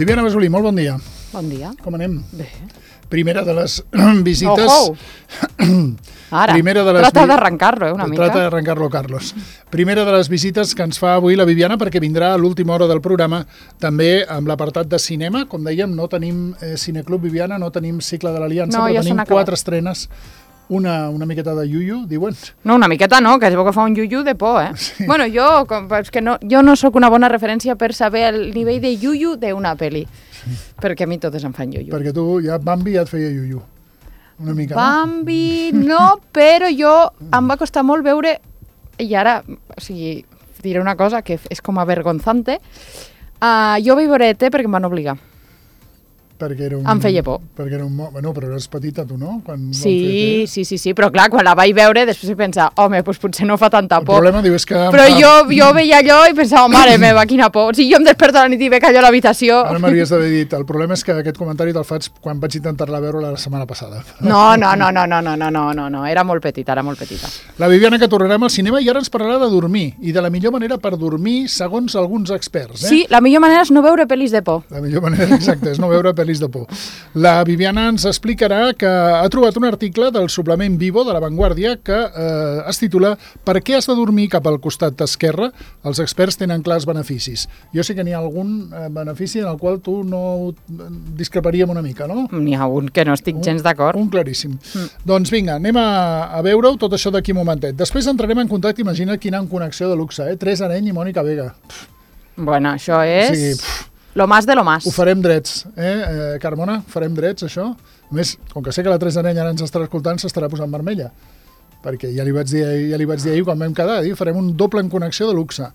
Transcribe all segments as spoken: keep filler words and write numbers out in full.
Viviana Besolí, molt bon dia. Bon dia. Com anem? Bé. Primera de les visites... Oh, oh. Ara, Primera de les trata vi- d'arrencar-lo, eh, una mica. Trata d'arrencar-lo, Carlos. Primera de les visites que ens fa avui la Viviana, perquè vindrà a l'última hora del programa també amb l'apartat de cinema. Com dèiem, no tenim eh, Cineclub Viviana, no tenim Cicle de l'Aliança, No, però ja tenim s'han acabat. quatre estrenes. Una, una miqueta de yuyu, diuen. No, una miqueta no, que es veu que fa un yuyu de por, eh? Sí. Bueno, jo, com, és que no, jo no sóc una bona referència per saber el nivell de yuyu d'una pel·li, sí. Perquè a mi totes em fan yuyu. Perquè tu, ja Bambi ja et feia yuyu. Una mica, Bambi, no, però jo em va costar molt veure, i ara, o sigui, diré una cosa que és com avergonzante, uh, jo vaig veure E T perquè em van obligar. Perquè era un... Em feia por. Perquè era un... mo- Bueno, però eres petita tu, no? Quan van Sí, fer sí, sí, sí, però clar, quan la vaig veure, després vaig pensar, home, doncs potser no fa tanta El por. problema, diu, és que... em Però fa- jo, jo veia allò i pensava, mare meva, quina por. O sigui, jo em desperto a la nit i veig allò a l'habitació. Ara m'hauries d'haver dit, el problema és que aquest comentari te'l faig quan vaig intentar-la veure la setmana passada. No, no, no, no, no, no, no, no, no, no, era molt petita, era molt petita. La Viviana, que tornarem al cinema, i ara ens parlarà de dormir, i de la millor manera per dormir, segons alguns experts. Eh? Sí, la millor manera és no veure pel·lis de por. La millor manera, exacta, és no veure pel·lis de por. La Viviana ens explicarà que ha trobat un article del suplement Vivo de La Vanguardia que eh, es titula Per què has de dormir cap al costat esquerre? Els experts tenen clars beneficis. Jo sé que n'hi ha algun eh, benefici en el qual tu no discreparíem una mica, no? N'hi ha un que no estic gens d'acord. Un claríssim. Mm. Doncs vinga, anem a, a veure-ho tot això d'aquí un momentet. Després entrarem en contacte, imagina quina connexió de luxe, eh? Teresa Areny i Mònica Vega. Bueno, això és O sigui, pff, lo más de lo más. ho farem drets, eh, eh Carmona? Farem drets, això? A més, com que sé que la Teresa Areny ara ens estarà escoltant, s'estarà posant vermella. Perquè ja li vaig dir, ja li vaig dir ahir quan vam quedar, dir, farem un doble en connexió de luxe.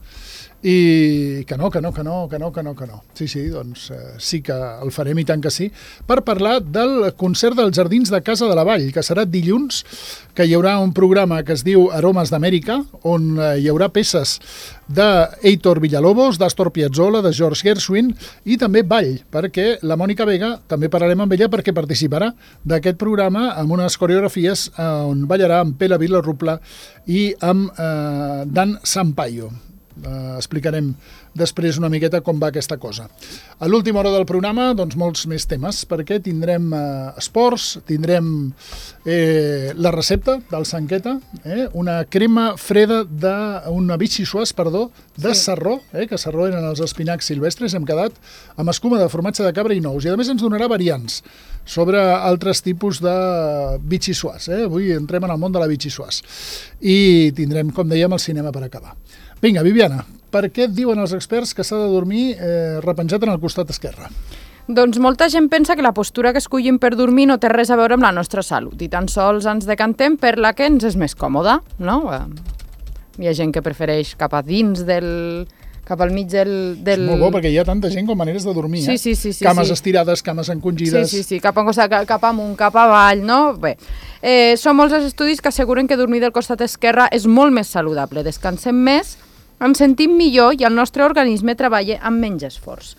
I que no, que no, que no, que no, que no, que no. Sí, sí, doncs eh, sí que el farem i tant que sí, per parlar del concert dels Jardins de Casa de la Vall, que serà dilluns, que hi haurà un programa que es diu Aromes d'Amèrica, on eh, hi haurà peces d'Eitor Villalobos, d'Astor Piazzolla, de George Gershwin i també ball, perquè la Mònica Vega, també parlarem amb ella perquè participarà d'aquest programa amb unes coreografies eh, on ballarà amb Pela Vilarrupla i amb eh, Dan Sampaio. Uh, explicarem després una miqueta com va aquesta cosa. A l'última hora del programa, doncs molts més temes, perquè tindrem uh, esports, tindrem eh, la recepta del Sanqueta, eh, una crema freda de, una bitxissuàs, perdó, de Sí. sarró, eh, que sarró eren els espinacs silvestres, hem quedat amb escuma de formatge de cabra i nous, i a més ens donarà variants sobre altres tipus de bitxissuàs. Eh? Avui entrem en el món de la bitxissuàs. I tindrem, com dèiem, el cinema per acabar. Vinga, Viviana, per què diuen els experts que s'ha de dormir eh, repenjat en el costat esquerre? Doncs molta gent pensa que la postura que escollim per dormir no té res a veure amb la nostra salut i tan sols ens decantem per la que ens és més còmoda, no? Hi ha gent que prefereix cap a dins del... cap al mig del... del... És molt bo, perquè hi ha tanta gent com maneres de dormir, Sí, eh? sí, sí, sí, cames sí. estirades, cames encongides... Sí, sí, sí, cap, a un costat, cap amunt, cap avall, no? Bé, eh, són molts els estudis que asseguren que dormir del costat esquerre és molt més saludable, descansem més, ens sentim millor i el nostre organisme treballa amb menys esforç.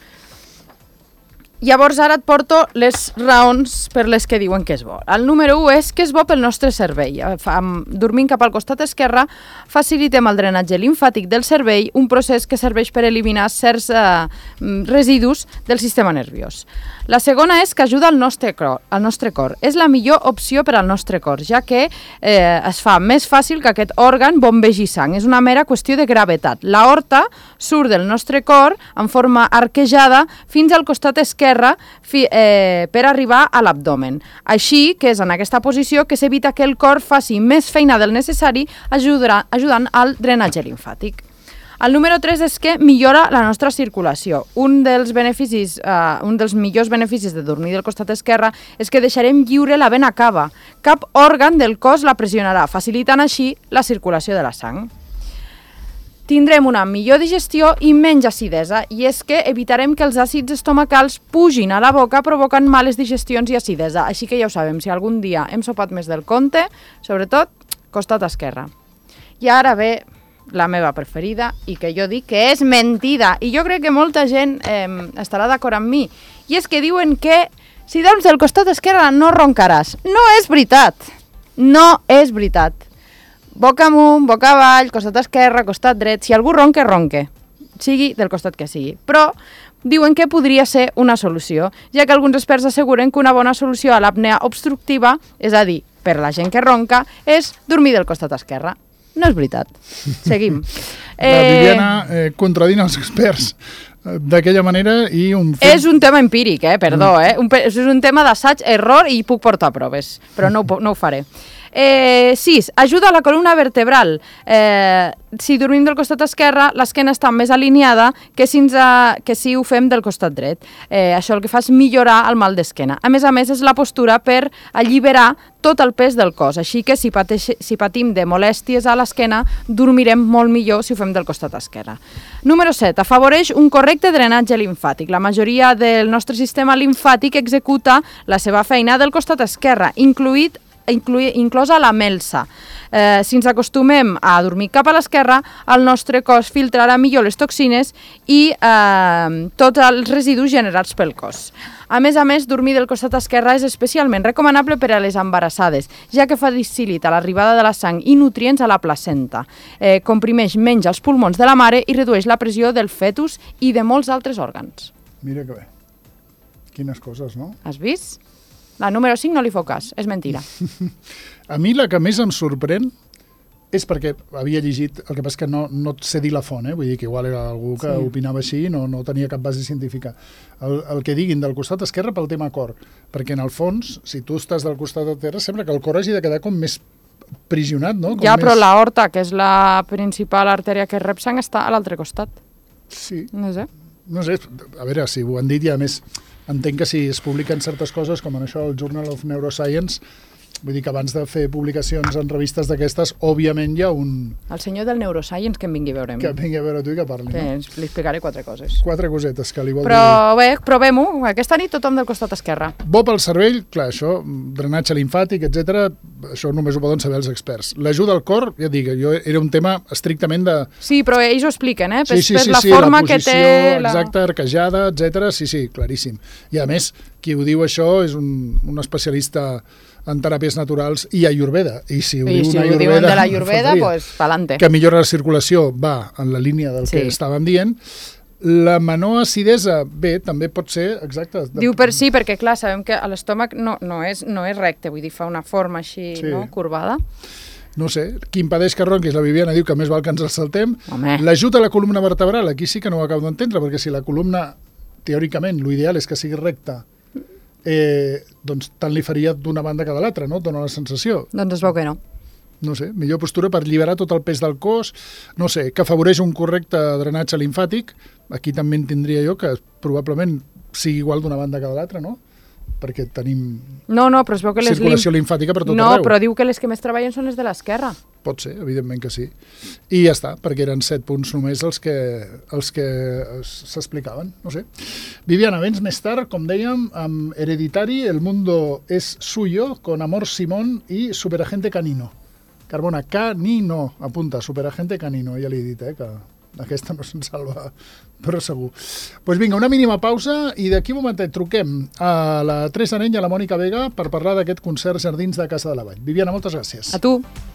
Llavors ara et porto les raons per les que diuen que és bo. El número u és que és bo pel nostre cervell. Dormint cap al costat esquerre facilitem el drenatge limfàtic del cervell, un procés que serveix per eliminar certs eh, residus del sistema nerviós. La segona és que ajuda al nostre cor. Al nostre cor. És la millor opció per al nostre cor, ja que eh, es fa més fàcil que aquest òrgan bombegi sang. És una mera qüestió de gravetat. L'aorta surt del nostre cor en forma arquejada fins al costat esquerre fi, eh, per arribar a l'abdomen. Així que és en aquesta posició que s'evita que el cor faci més feina del necessari ajudarà, ajudant al drenatge limfàtic. El número tres és que millora la nostra circulació. Un dels beneficis, eh, un dels millors beneficis de dormir del costat esquerre és que deixarem lliure la vena cava. Cap òrgan del cos la pressionarà, facilitant així la circulació de la sang. Tindrem una millor digestió i menys acidesa, i és que evitarem que els àcids estomacals pugin a la boca provocant males digestions i acidesa. Així que ja ho sabem, si algun dia hem sopat més del compte, sobretot costat esquerre. I ara ve la meva preferida i que jo dic que és mentida, i jo crec que molta gent eh, estarà d'acord amb mi, i és que diuen que si dorms del costat esquerre no roncaràs. No és veritat, no és veritat. Boca amunt, boca avall, costat esquerre, costat dret, si algú ronca, ronque, sigui del costat que sigui. Però diuen que podria ser una solució, ja que alguns experts asseguren que una bona solució a l'apnea obstructiva, és a dir, per a la gent que ronca, és dormir del costat esquerre. No és veritat. Seguim. La Viviana eh, contradint els experts d'aquella manera i un... Fet... És un tema empíric, eh? Perdó, eh? Un, és un tema d'assaig, error i puc portar proves, però no, no ho faré. Eh, sis, ajuda a la columna vertebral. Eh, si dormim del costat esquerre, l'esquena està més alineada que si, ens, uh, que si ho fem del costat dret. Eh, això el que fa és millorar el mal d'esquena. A més a més, és la postura per alliberar tot el pes del cos, així que si, pateix, si patim de molèsties a l'esquena, dormirem molt millor si ho fem del costat esquerre. Número set, afavoreix un correcte drenatge limfàtic. La majoria del nostre sistema limfàtic executa la seva feina del costat esquerre, incluït inclosa la melsa. Eh, si ens acostumem a dormir cap a l'esquerra, el nostre cos filtrarà millor les toxines i eh, tots els residus generats pel cos. A més a més, dormir del costat esquerre és especialment recomanable per a les embarassades, ja que facilita l'arribada de la sang i nutrients a la placenta, eh, comprimeix menys els pulmons de la mare i redueix la pressió del fetus i de molts altres òrgans. Mira que bé. Quines coses, no? Has vist? La número cinc no li feu cas, és mentira. A mi la que més em sorprèn és perquè havia llegit, el que passa que no, no et sé dir la font, eh? Vull dir que igual era algú que sí. opinava així i no, no tenia cap base científica. El, el que diguin del costat esquerre pel tema cor, perquè en el fons, si tu estàs del costat de terra, sembla que el cor hagi de quedar com més prisionat, no? Com ja, més... però l'aorta, que és la principal artèria que rep sang, està a l'altre costat. Sí. No sé. No sé, a veure, si ho han dit i a més entenc que si es publiquen certes coses com en això el Journal of Neuroscience, vull dir que abans de fer publicacions en revistes d'aquestes, òbviament hi ha un... El senyor del Neuroscience que em vingui a veure a mi. Que vingui a veure tu i que parli. Que no? li explicaré quatre coses. Quatre cosetes que li vol Però dir. bé, provem-ho. Aquesta nit tothom del costat esquerre. Bo pel cervell, clar, això, drenatge limfàtic, etcètera, això només ho poden saber els experts. L'ajuda al cor, ja dic, jo era un tema estrictament de... Sí, però ells ho expliquen, eh? Sí, sí, per sí, la sí, forma la posició, que té... La... exacta, arquejada, etcètera. Sí, sí, claríssim. I a més, qui ho diu això és un, un especialista en teràpies naturals i ayurveda. I si ho I diu si una ho ayurveda, diuen de l'ayurveda, doncs pues, pa'lante. Que millora la circulació, va en la línia del sí. que estàvem dient. La menor acidesa, bé, també pot ser, exacte. De... Diu per sí, perquè clar, sabem que l'estómac no, no, és, no és recte, vull dir, fa una forma així, sí. no?, corbada. No sé, qui impedeix que ronquis, la Viviana diu que més val que ens el saltem. L'ajut a la columna vertebral, aquí sí que no ho acabo d'entendre, perquè si la columna, teòricament, l'ideal és que sigui recta, eh, doncs tant li faria d'una banda que de l'altra, no? Dóna la sensació. Doncs es veu que no. No sé, millor postura per alliberar tot el pes del cos, no sé, que afavoreix un correcte drenatge limfàtic, aquí també en tindria jo que probablement sigui igual d'una banda que de l'altra, no? Perquè tenim no, no, però es veu que les circulació lim... limfàtica per tot no, arreu. No, però diu que les que més treballen són les de l'esquerra. Pot ser, evidentment que sí. I ja està, perquè eren set punts només els que, els que s'explicaven, no sé. Viviana, vens més tard, com dèiem, amb Hereditari, El mundo es suyo, con Amor Simón i Superagente Canino. Carbona, canino, apunta, Superagente Canino, ja li he dit, eh, que aquesta no se'n salva, però segur. Doncs pues vinga, una mínima pausa i d'aquí un momentet truquem a la Teresa Areny i a la Mònica Vega per parlar d'aquest concert Jardins de Casa de la Vall. Viviana, moltes gràcies. A tu.